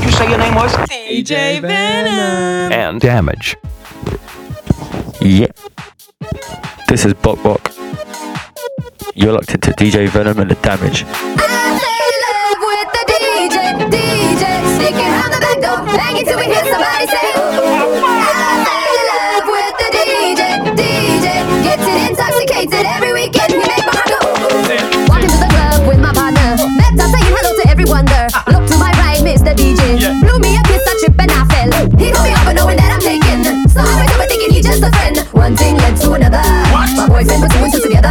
What'd you say your name was? DJ Venom. And Damage. Yeah. This is Bok Bok. You're locked into DJ Venom and the Damage. I fell in love with the DJ, sneaking around the back door, banging till we hear somebody say, ooh. I fell in love with the DJ, getting intoxicated every weekend. We make my heart go ooh. Walking to the club with my partner, met up saying hello to everyone there. Look to my right, Mr. DJ, blew me a kiss, I trip and I fell. He hold me over knowing that I'm taken, so I went over thinking he's just a friend. One thing led to another, my boyfriend was two and two together.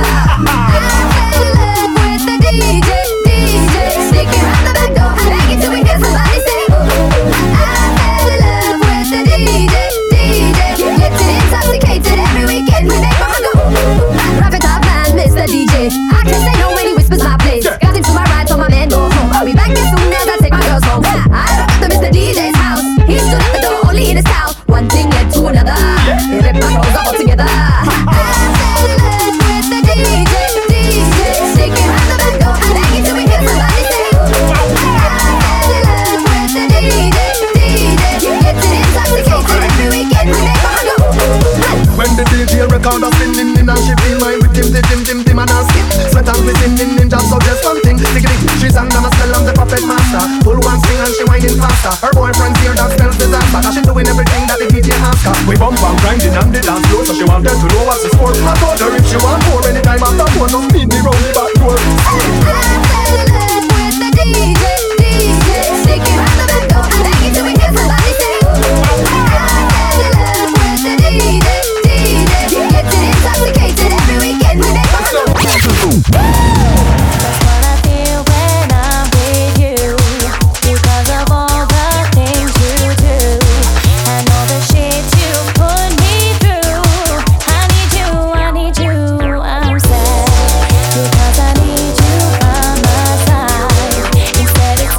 DJ, sneaking around the back door, begging till we hear somebody say, ooh. I fell in love with the DJ, getting intoxicated every weekend. We make my heart go ooh. Private top man, Mr. DJ, I can't say no when he whispers my place. Got into my ride, so my man go home. I'll be back as soon as I take my girls home. I rocked up to Mr. DJ's house. He stood at the door, only in his towel. One thing led to another. He ripped my clothes all together. I fell in love with the DJ, sneaking around the back door, begging till we hear somebody say, ooh. I fell in love with the DJ, getting intoxicated every weekend. We make my heart go ooh. When the DJ record us spinning in and she feel my rhythm, dim and I skip. Sweat and glisten in ninja, so just one thing. Tickety, she's under my spell, I'm the puppet master. Pull one string and she whining faster. Her boyfriend's here, that spells disaster. Cause she doing everything that the DJ asks her. We bump and grinding on the dance floor, so she wanted to know what's the score. I told her if she want more, anytime after 4, no meet me round the back door. I fell in love with the DJ, sneaking around the back door, begging till we hear somebody say, ooh. I fell in love with the DJ, getting intoxicated every weekend. We make my heart go ooh. That's what I feel when I'm with you, because of all the things you do and all the shit you put me through. I need you, I'm sad because I need you by my side. Instead of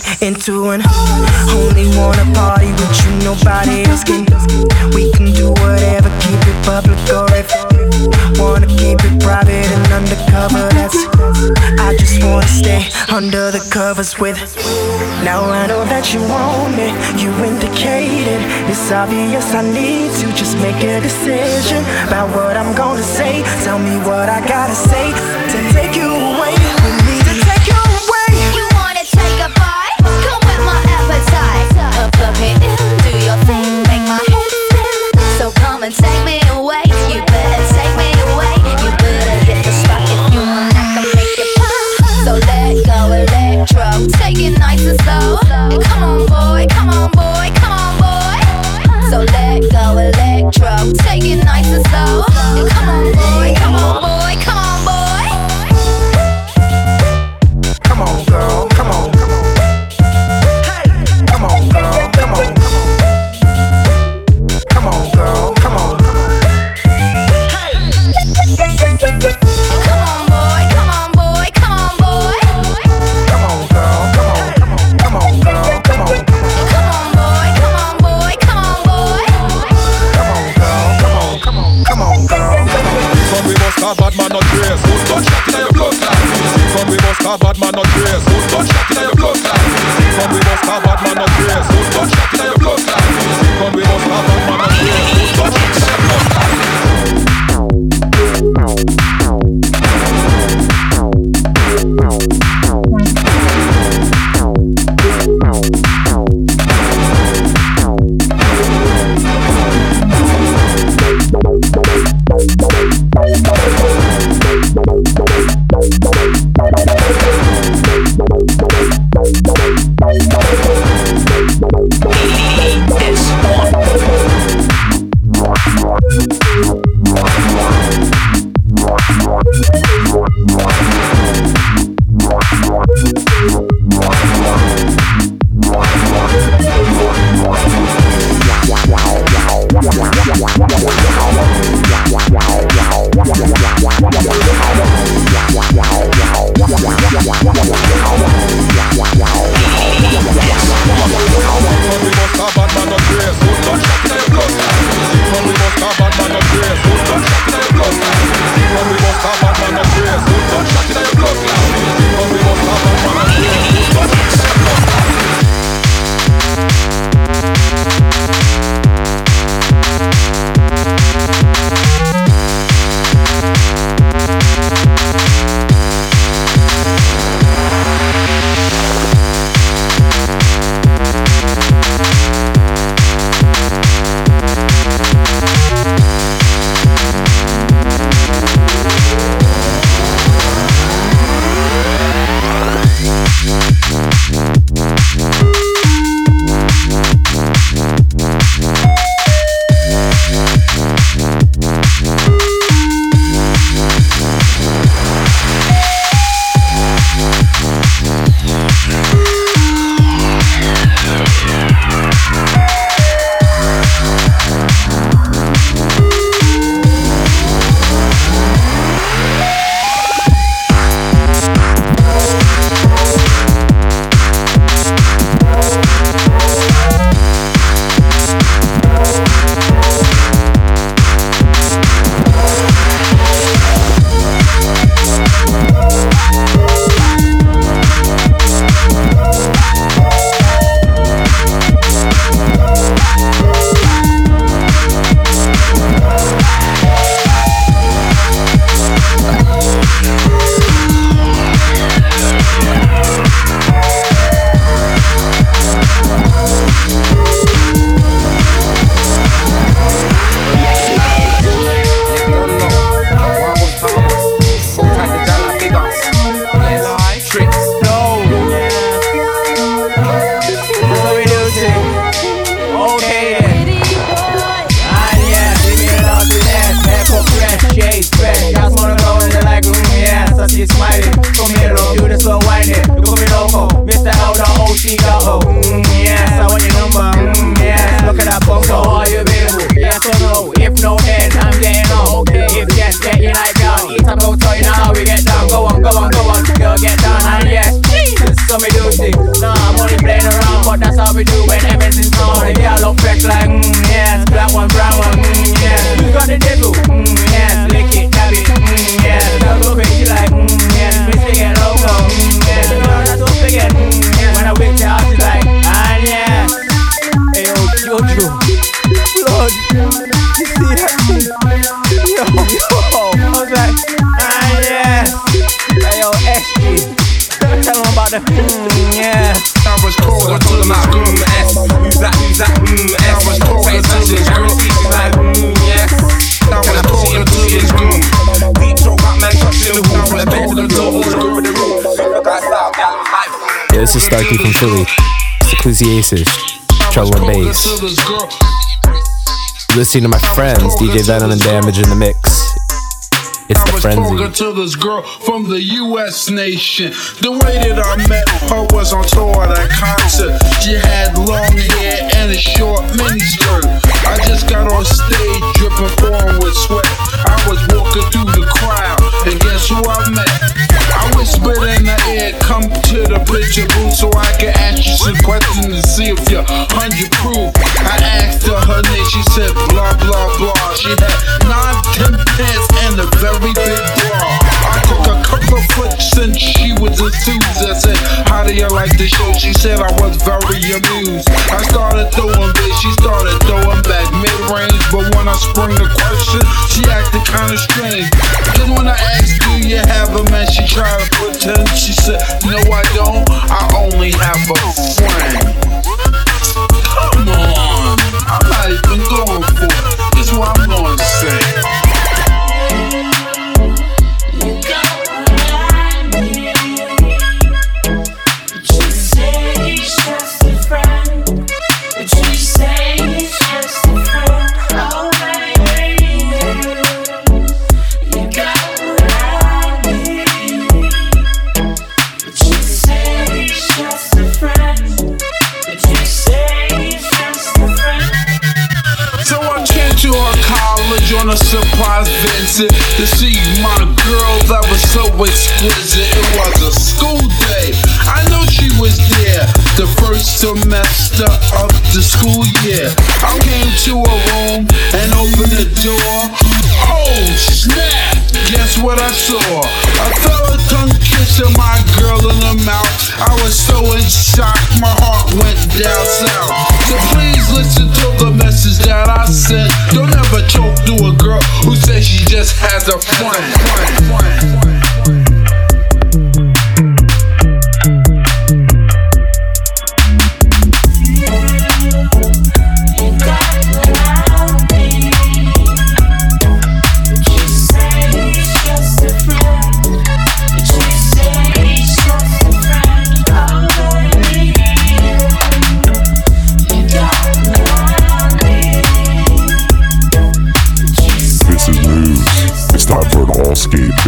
into an only wanna party with you, nobody else can. We can do whatever, keep it public or if wanna keep it private and undercover. That's I just wanna stay under the covers with. Now I know that you want me, you indicated. It's obvious I need to just make a decision about what I'm gonna say. Tell me what I gotta say to take you away with me, to take you away. You wanna take a bite? Come with my appetite. Plug me in, do your thing, make my head spin. So come and take me away. You better take me away. You better hit the spot if you want. I can make it pop. So let go, electro. Take it nice and slow. Come on, boy. Come on, boy. Come on, boy. So let go, electro. Take it nice and slow. Come on, boy. Come on, boy. Come on, boy. Come on, girl, come on, come on. Hey, come on, girl, come on, come on. Come on, girl, come on, come on. Hey. Come on, boy. Come on, boy. Come on, boy. Come on, girl, come on, come on. Come on, girl, come on, come on. Come on, boy. Come on, boy. Come on, boy. Come on, girl, come on, come on. Come on, girl, come on. Son, we must have bad man not grace. Who's got shot in your blood clot? Son, we must have bad man not grace. Who's got shot in your blood clot? Son, we must have bad man not grace. Who's got shot in your blood clot? Son, we must have bad man not grace. Who's got shot in your blood clot? So me do things. Nah, I'm only This is Starkey from Philly. It's Ecclesiastes, treble and bass. Listening to my friends, DJ Venom and Damage in the mix. It's the frenzy. I was talking to this girl from the US nation. The way that I met her was on tour at a concert. She had long hair and a short miniskirt. I just got on stage dripping pouring with sweat. I was walking through the crowd, and guess who I met? I whispered in the air, come to the picture booth so I can ask you some questions to see if you're 100 proof. I asked her name, she said blah blah blah. She had 9, 10 pants and a very big bra. I took a couple of flips and she was enthused. I said, how do you like the show? She said I was very amused. I started throwing bass, she started throwing back mid-range. But when I sprung the question, she acted kinda strange. Then when I asked, do you have a man? She tried to pretend. She said, no I don't, I only have a friend. Come on, I'm not even going for it. This is what I'm gonna say. On a surprise visit to see my girl that was so exquisite. It was a school day. I know she was there the first semester of the school year. I came to her room and opened the door. Oh snap! Guess what I saw? I felt a tongue kissing my girl in the mouth. I was so in shock, my heart went down south. So please listen to the message that I sent. Don't ever choke to a girl who says she just has a friend. It's time for an all-skate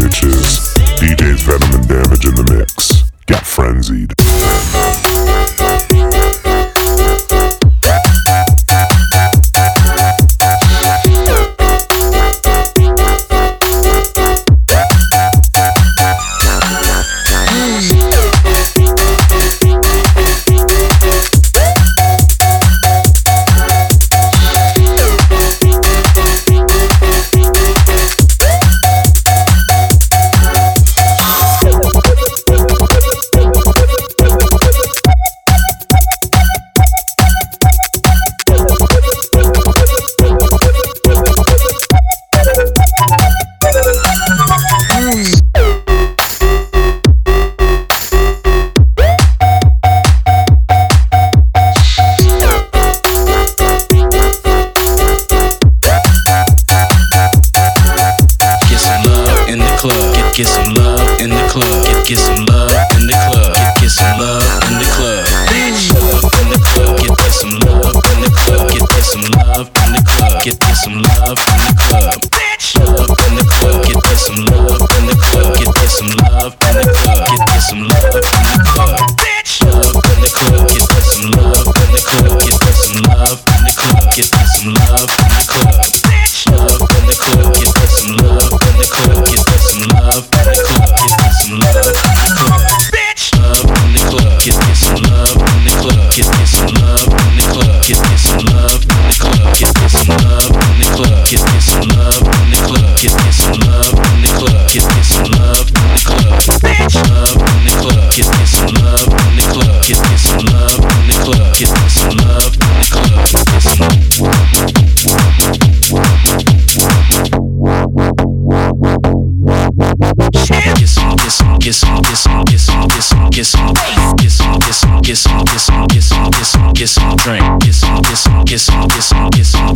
get some drink, get some hoes, get some pussy, get some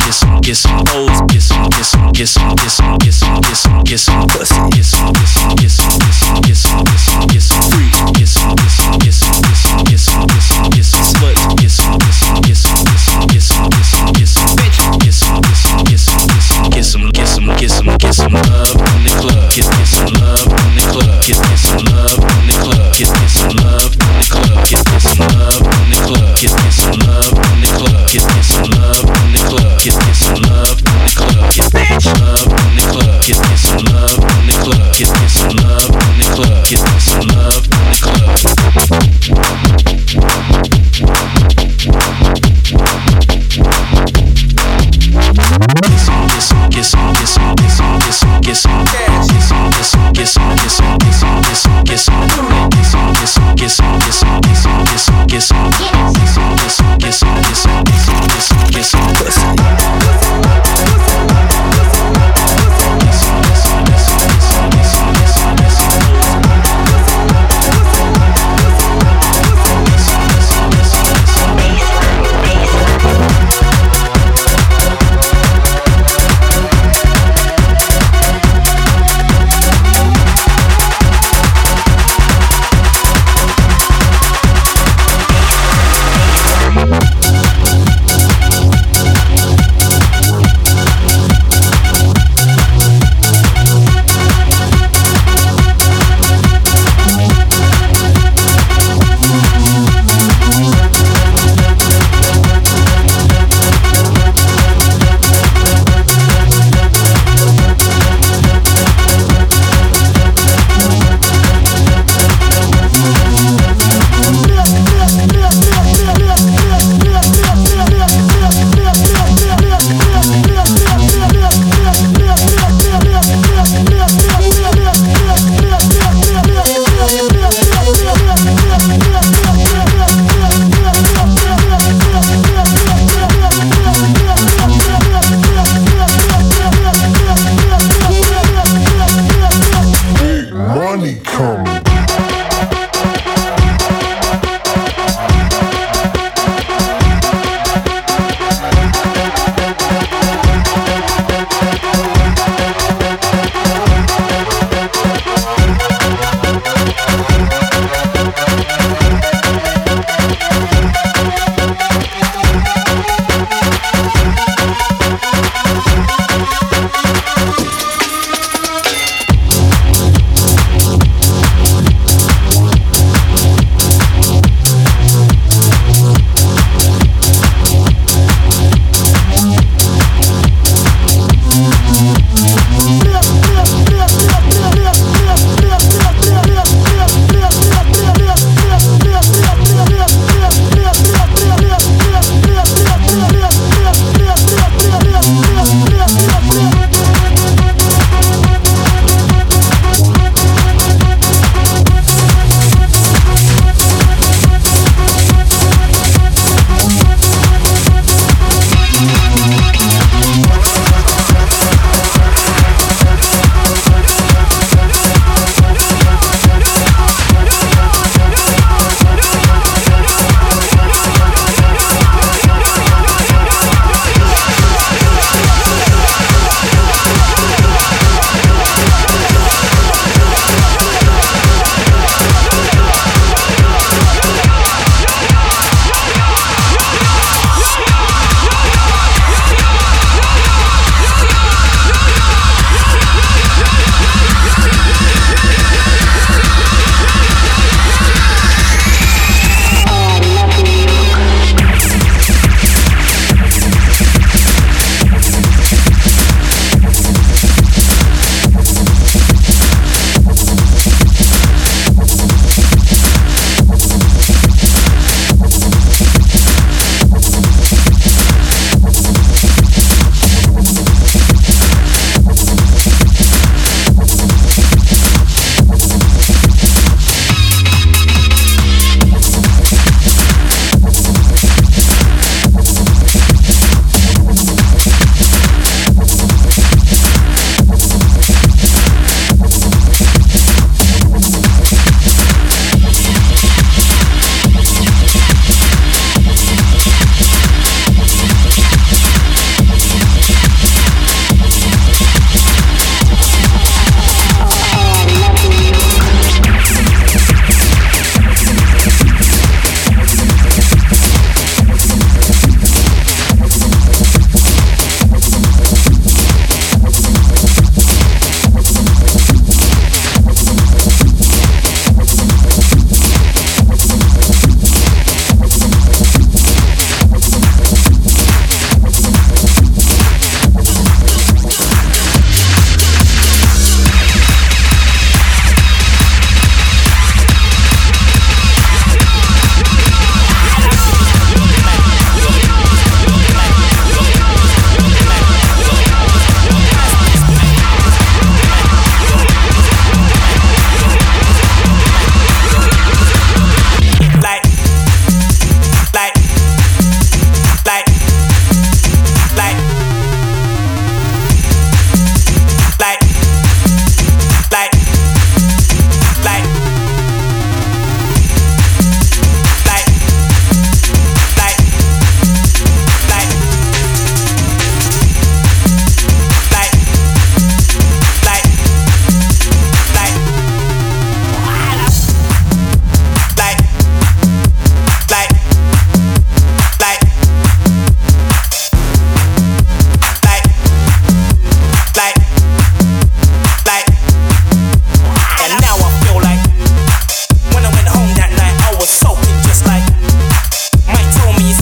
freak, get some slut, get some bitch, get some love in the club, get some love in the club, get some love in the club, get some love in the club, get some love in the club, get some love in the club, get some love in the club, get some love in the club, get some love in the club, get some love in the club, get some love in the club, get some love in the club.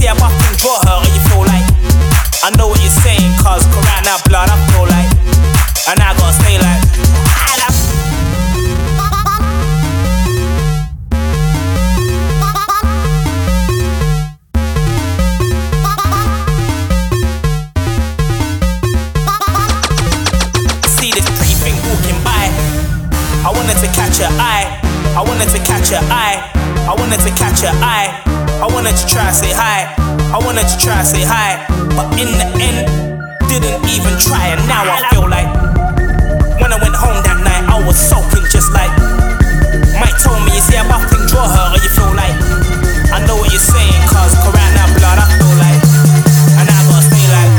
a buff and draw her, or you feel like I know what you're saying, cause right now blood I feel like, and I gotta stay like see this pretty thing walking by. I wanted to catch her eye. I wanted to catch her eye. I wanted to catch her eye. I wanted to try and say hi. I wanted to try and say hi. But in the end, didn't even try. And now I feel like when I went home that night, I was sulking just like Mike told me, you see a buff thing, draw her, or you feel like I know what you're saying, cause right now blood I feel like, and I gotta stay like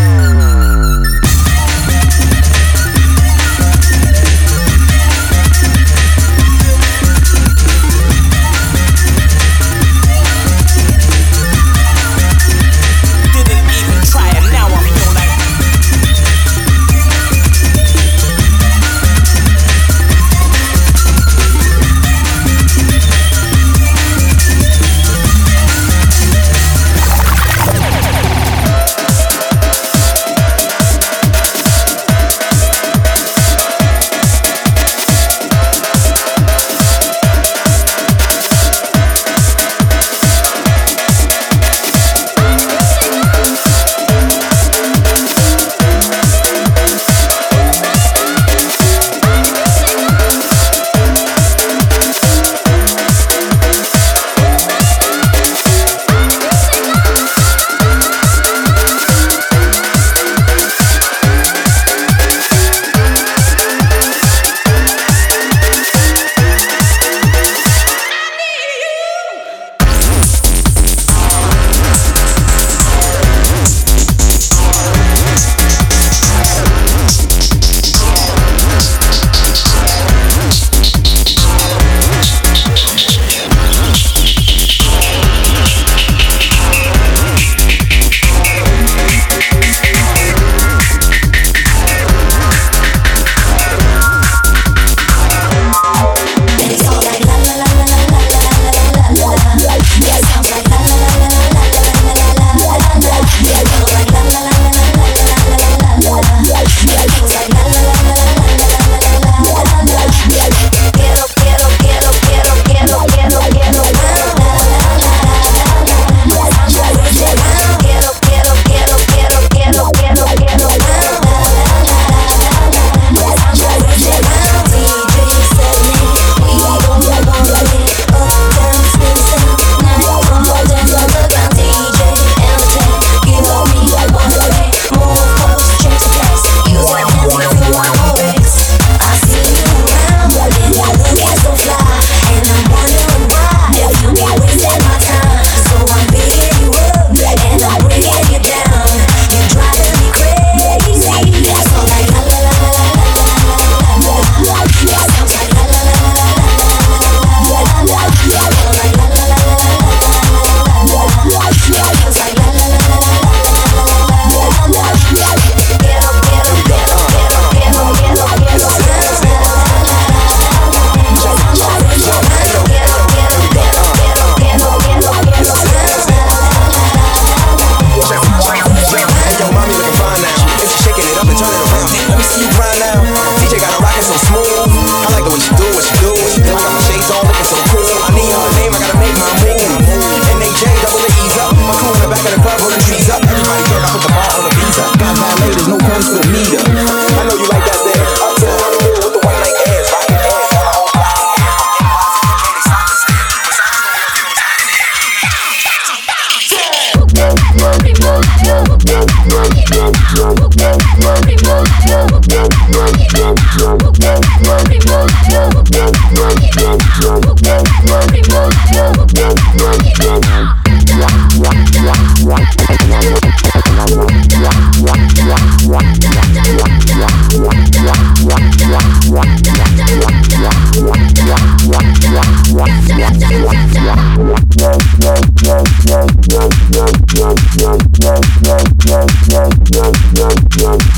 Yeah.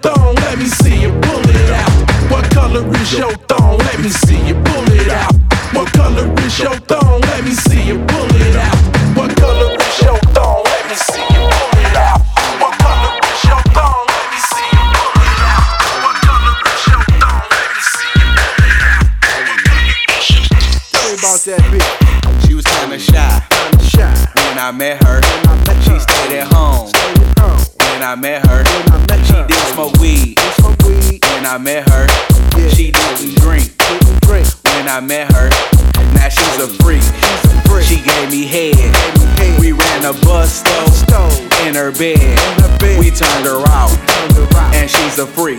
thong? Let me see you pull it out. What color is your thong? Let me see you pull it out. What color is your thong? Let me see you pull it out. What color is your thong? Let me see you pull it out. What color is your thong? Let me see you pull it out. What color is your thong? Let me see you pull it out. Tell me about that bitch. She was kinda shy. When I met her, she stayed at home. When I met her, she didn't smoke weed. When I met her, she didn't drink. When I met her, now she's a freak. She gave me head. We ran a bus stove in her bed. We turned her out, and she's a freak.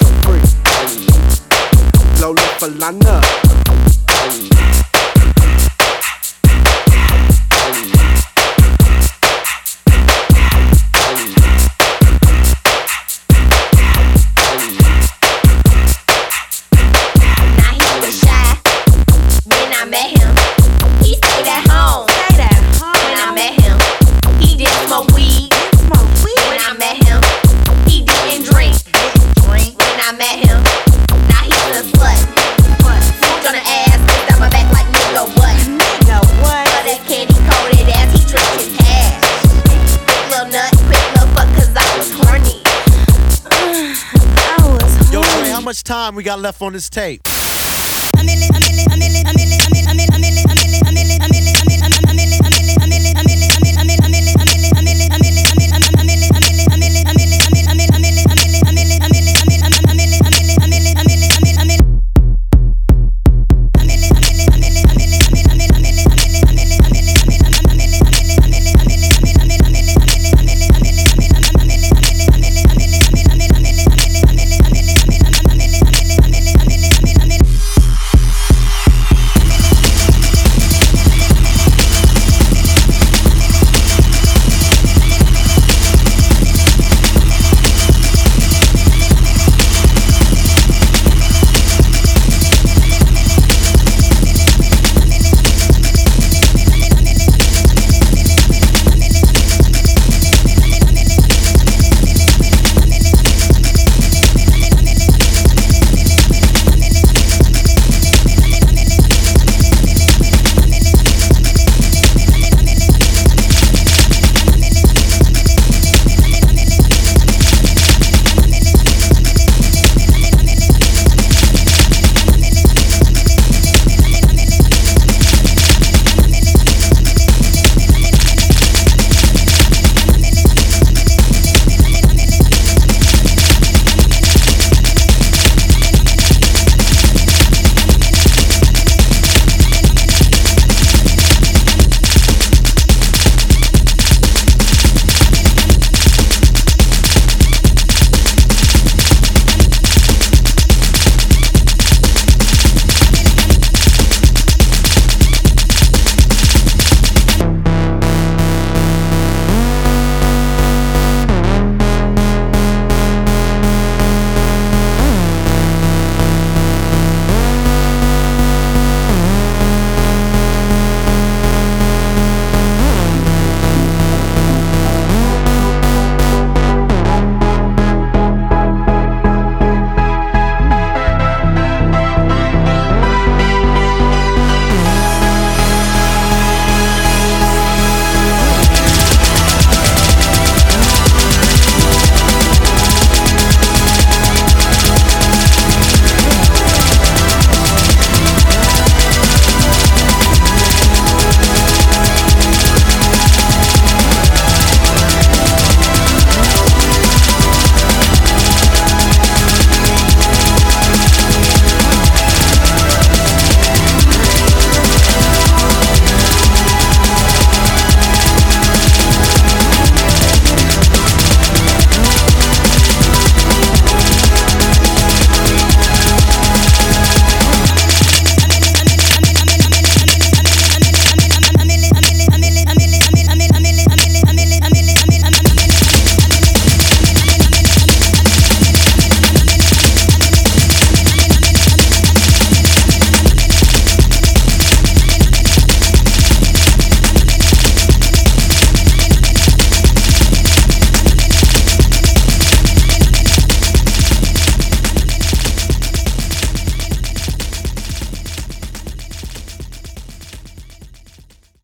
Lola Falana. How much time we got left on this tape? A million.